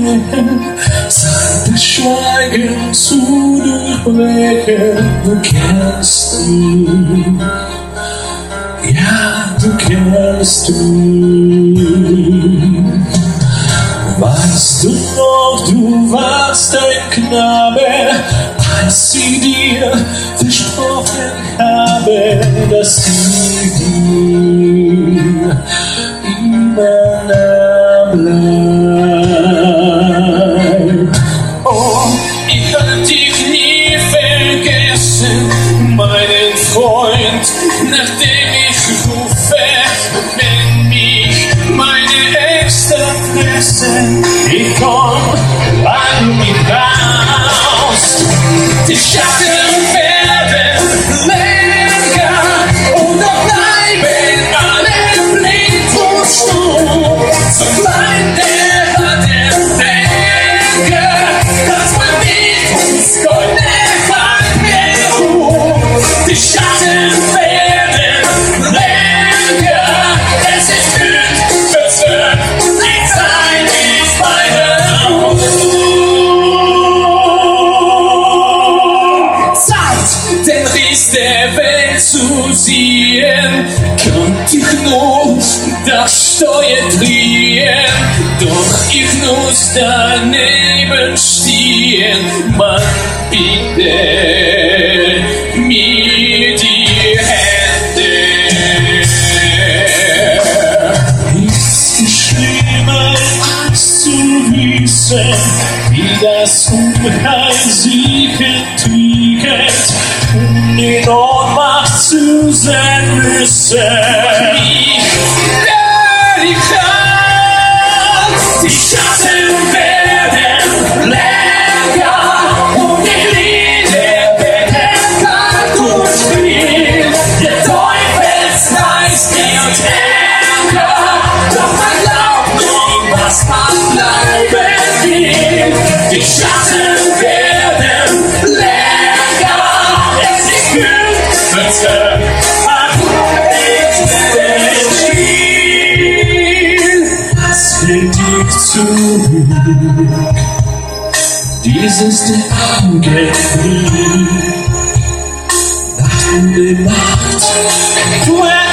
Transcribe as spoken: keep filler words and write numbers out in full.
Zeit das Schweigen zu durchbrechen. Du kennst mich, ja, du kennst mich. Weißt du noch, du warst ein Knabe, als ich dir versprochen habe, dass ich dir immer nah bleib. Oh, ich kann dich nie vergessen, meinen Freund, nachdem ich rufe, wenn mich meine Ängste fressen. Ich komm an mich raus, die Schatten werden länger und doch bleiben alle blind und stumm. So bleibt der Hand der Denker, dass man nicht ums goldene Hand mehr ruht. Die Schatten werden länger, es ist gut, es wird nicht sein, ich meine Ruhe. Zeit, den Riss der Welt zu sehen, konnte ich nur das Steuer drehen, doch ich muss daneben stehen. Mann, bitte mir die Hände. Ist es schlimmer als zu wissen, wie das Unheil sich entwickelt, um in Ohnmacht zu sein müssen. Ich werde die Kraft, die Schatten werden länger und die Lieder werden kalt und still. Der Teufelsgeist wird ärger, doch man glaubt nicht, was man bleiben will. Die Schatten werden länger, es ist gut, es wird zurück. Dies ist der Augenblick, nach der Nacht, du